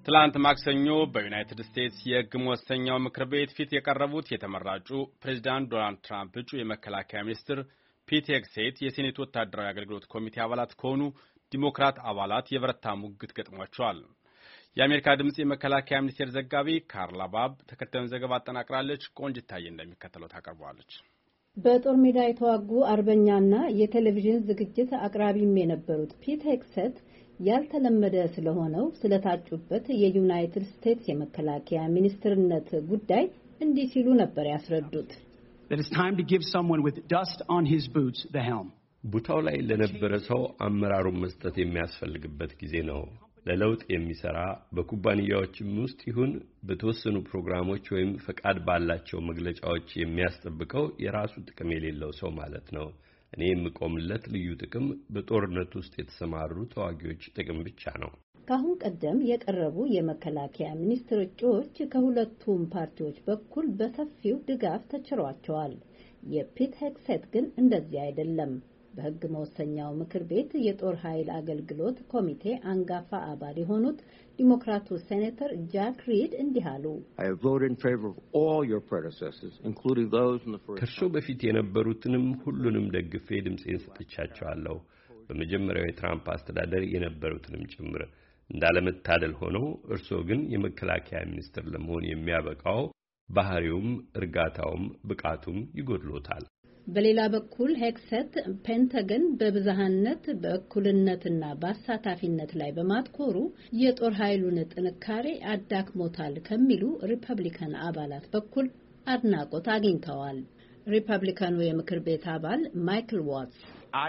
ትላንት ማክሰኞ በዩናይትድ ስቴትስ የሕግ መወሰኛው ምክር ቤት ፊት የቀረቡት የተመራጩ ፕሬዚዳንት ዶናልድ ትራምፕ እጩ የመከላከያ ሚኒስትር ፒት ሄግሴት የሴኔት ወታደራዊ አገልግሎት ኮሚቴ አባላት ከሆኑ ዲሞክራት አባላት የበረታ ሙግት ገጥሟቸዋል። የአሜሪካ ድምፅ የመከላከያ ሚኒስቴር ዘጋቢ ካርላ ባብ ተከታዩን ዘገባ አጠናቅራለች። ቆንጅታዬ እንደሚከተለው ታቀርበዋለች። በጦር ሜዳ የተዋጉ አርበኛና የቴሌቪዥን ዝግጅት አቅራቢም የነበሩት ፒት ሄግሴት ያልተለመደ ስለሆነው ስለታጩበት የዩናይትድ ስቴትስ የመከላከያ ሚኒስትርነት ጉዳይ እንዲህ ሲሉ ነበር ያስረዱት። ቦታው ላይ ለነበረ ሰው አመራሩን መስጠት የሚያስፈልግበት ጊዜ ነው። ለለውጥ የሚሰራ በኩባንያዎችም ውስጥ ይሁን በተወሰኑ ፕሮግራሞች ወይም ፈቃድ ባላቸው መግለጫዎች የሚያስጠብቀው የራሱ ጥቅም የሌለው ሰው ማለት ነው። እኔ የምቆምለት ልዩ ጥቅም በጦርነት ውስጥ የተሰማሩ ተዋጊዎች ጥቅም ብቻ ነው። ከአሁን ቀደም የቀረቡ የመከላከያ ሚኒስትር እጩዎች ከሁለቱም ፓርቲዎች በኩል በሰፊው ድጋፍ ተችሯቸዋል። የፒት ሄግሴት ግን እንደዚህ አይደለም። በሕግ መወሰኛው ምክር ቤት የጦር ኃይል አገልግሎት ኮሚቴ አንጋፋ አባል የሆኑት ዲሞክራቱ ሴኔተር ጃክ ሪድ እንዲህ አሉ። ከእርሶ በፊት የነበሩትንም ሁሉንም ደግፌ ድምፄን ሰጥቻቸዋለሁ። በመጀመሪያው የትራምፕ አስተዳደር የነበሩትንም ጭምር። እንዳለመታደል ሆነው እርሶ ግን የመከላከያ ሚኒስትር ለመሆን የሚያበቃው ባህሪውም እርጋታውም ብቃቱም ይጎድሎታል። በሌላ በኩል ሄግሴት ፔንታገን በብዝሃነት በእኩልነትና በአሳታፊነት ላይ በማትኮሩ የጦር ኃይሉን ጥንካሬ አዳክሞታል ከሚሉ ሪፐብሊካን አባላት በኩል አድናቆት አግኝተዋል። ሪፐብሊካኑ የምክር ቤት አባል ማይክል ዋትስ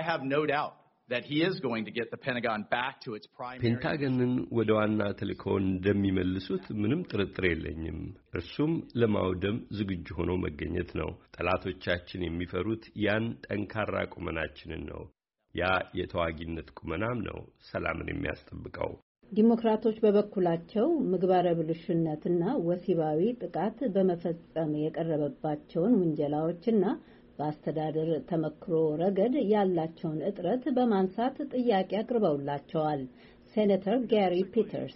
ፔንታገንን ወደ ዋና ተልእኮው እንደሚመልሱት ምንም ጥርጥር የለኝም። እርሱም ለማውደም ዝግጁ ሆኖ መገኘት ነው። ጠላቶቻችን የሚፈሩት ያን ጠንካራ ቁመናችንን ነው። ያ የተዋጊነት ቁመናም ነው ሰላምን የሚያስጠብቀው። ዲሞክራቶች በበኩላቸው ምግባረ ብልሹነትና ወሲባዊ ጥቃት በመፈጸም የቀረበባቸውን ውንጀላዎችና በአስተዳደር ተመክሮ ረገድ ያላቸውን እጥረት በማንሳት ጥያቄ አቅርበውላቸዋል። ሴኔተር ጋሪ ፒተርስ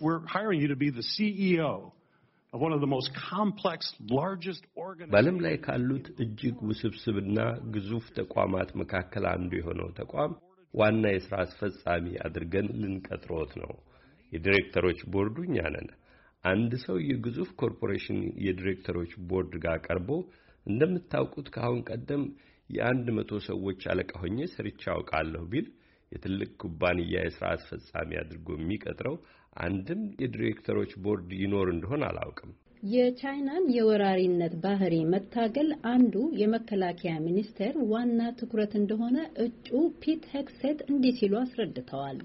በዓለም ላይ ካሉት እጅግ ውስብስብና ግዙፍ ተቋማት መካከል አንዱ የሆነው ተቋም ዋና የሥራ አስፈጻሚ አድርገን ልንቀጥሮት ነው። የዲሬክተሮች ቦርዱ እኛ ነን። አንድ ሰው የግዙፍ ኮርፖሬሽን የዲሬክተሮች ቦርድ ጋር ቀርቦ እንደምታውቁት ከአሁን ቀደም የ100 ሰዎች አለቃ ሆኜ ሰርቼ አውቃለሁ ቢል የትልቅ ኩባንያ የሥራ አስፈጻሚ አድርጎ የሚቀጥረው አንድም የዲሬክተሮች ቦርድ ይኖር እንደሆነ አላውቅም። የቻይናን የወራሪነት ባህሪ መታገል አንዱ የመከላከያ ሚኒስቴር ዋና ትኩረት እንደሆነ እጩ ፒት ሄግሴት እንዲህ ሲሉ አስረድተዋል።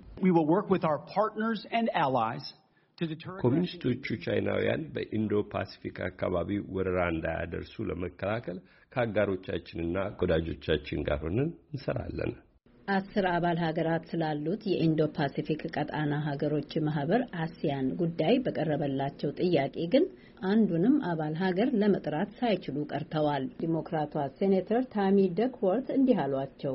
ኮሚኒስቶቹ ቻይናውያን በኢንዶ ፓሲፊክ አካባቢ ወረራ እንዳያደርሱ ለመከላከል ከአጋሮቻችንና ወዳጆቻችን ጋር ሆነን እንሰራለን። 10 አባል ሀገራት ስላሉት የኢንዶ ፓሲፊክ ቀጣና ሀገሮች ማህበር አሲያን ጉዳይ በቀረበላቸው ጥያቄ ግን አንዱንም አባል ሀገር ለመጥራት ሳይችሉ ቀርተዋል። ዲሞክራቷ ሴኔተር ታሚ ደክወርት እንዲህ አሏቸው።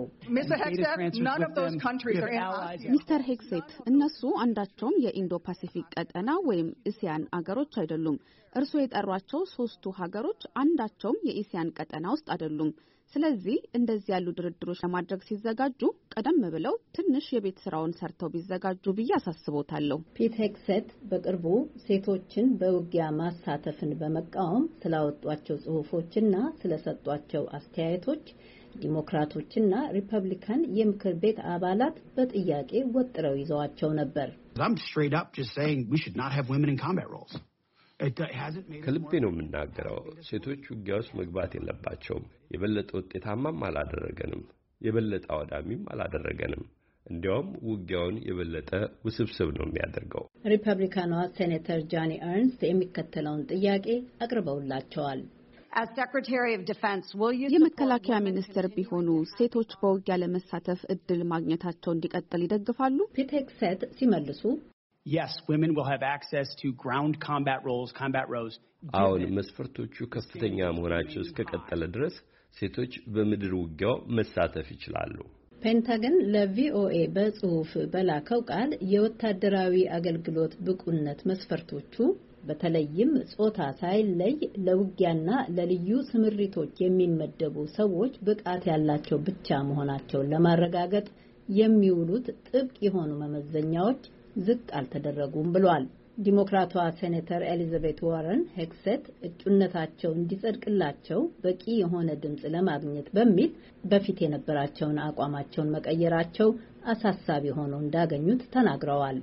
ሚስተር ሄግሴት እነሱ አንዳቸውም የኢንዶ ፓሲፊክ ቀጠና ወይም እስያን አገሮች አይደሉም። እርስዎ የጠሯቸው 3ቱ ሀገሮች አንዳቸውም የእስያን ቀጠና ውስጥ አይደሉም። ስለዚህ እንደዚህ ያሉ ድርድሮች ለማድረግ ሲዘጋጁ ቀደም ብለው ትንሽ የቤት ስራውን ሰርተው ቢዘጋጁ ብዬ አሳስቦታለሁ። ፒት ሄግሴት በቅርቡ ሴቶችን በውጊያ ማሳተፍን በመቃወም ስላወጧቸው ጽሑፎችና ስለሰጧቸው አስተያየቶች ዲሞክራቶችና ሪፐብሊካን የምክር ቤት አባላት በጥያቄ ወጥረው ይዘዋቸው ነበር። ከልቤ ነው የምናገረው። ሴቶች ውጊያ ውስጥ መግባት የለባቸውም። የበለጠ ውጤታማም አላደረገንም፣ የበለጠ አወዳሚም አላደረገንም። እንዲያውም ውጊያውን የበለጠ ውስብስብ ነው የሚያደርገው። ሪፐብሊካኗ ሴኔተር ጃኒ ኤርንስት የሚከተለውን ጥያቄ አቅርበውላቸዋል። የመከላከያ ሚኒስትር ቢሆኑ ሴቶች በውጊያ ለመሳተፍ እድል ማግኘታቸው እንዲቀጥል ይደግፋሉ? ፒት ሄግሴት ሲመልሱ Yes, women will have access to ground combat roles. አሁን መስፈርቶቹ ከፍተኛ መሆናቸው እስከቀጠለ ድረስ ሴቶች በምድር ውጊያው መሳተፍ ይችላሉ። ፔንታገን ለቪኦኤ በጽሑፍ በላከው ቃል የወታደራዊ አገልግሎት ብቁነት መስፈርቶቹ በተለይም ጾታ ሳይለይ ለውጊያና ለልዩ ስምሪቶች የሚመደቡ ሰዎች ብቃት ያላቸው ብቻ መሆናቸውን ለማረጋገጥ የሚውሉት ጥብቅ የሆኑ መመዘኛዎች ዝቅ አልተደረጉም ብሏል። ዲሞክራቷ ሴኔተር ኤሊዛቤት ዋረን ሄግሴት እጩነታቸው እንዲጸድቅላቸው በቂ የሆነ ድምፅ ለማግኘት በሚል በፊት የነበራቸውን አቋማቸውን መቀየራቸው አሳሳቢ ሆኖ እንዳገኙት ተናግረዋል።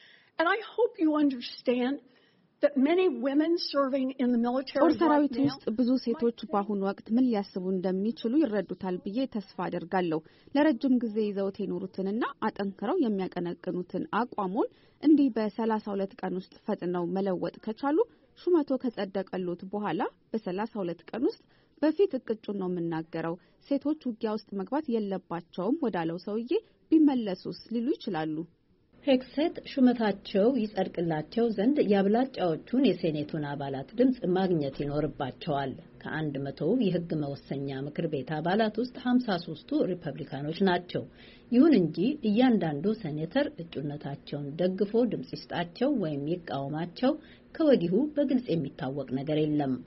ጦር ሰራዊት ውስጥ ብዙ ሴቶች በአሁኑ ወቅት ምን ሊያስቡ እንደሚችሉ ይረዱታል ብዬ ተስፋ አደርጋለሁ። ለረጅም ጊዜ ይዘውት የኖሩትንና አጠንክረው የሚያቀነቅኑትን አቋሙን እንዲህ በ32 ቀን ውስጥ ፈጥነው መለወጥ ከቻሉ ሹመቶ ከጸደቀሉት በኋላ በ32 ቀን ውስጥ በፊት እቅጩን ነው የምናገረው፣ ሴቶች ውጊያ ውስጥ መግባት የለባቸውም ወዳለው ሰውዬ ቢመለሱስ ሊሉ ይችላሉ። ሄግሴት ሹመታቸው ይጸድቅላቸው ዘንድ የአብላጫዎቹን የሴኔቱን አባላት ድምፅ ማግኘት ይኖርባቸዋል። ከ100 የሕግ መወሰኛ ምክር ቤት አባላት ውስጥ 53ቱ ሪፐብሊካኖች ናቸው። ይሁን እንጂ እያንዳንዱ ሴኔተር እጩነታቸውን ደግፎ ድምፅ ይስጣቸው ወይም ይቃወማቸው ከወዲሁ በግልጽ የሚታወቅ ነገር የለም።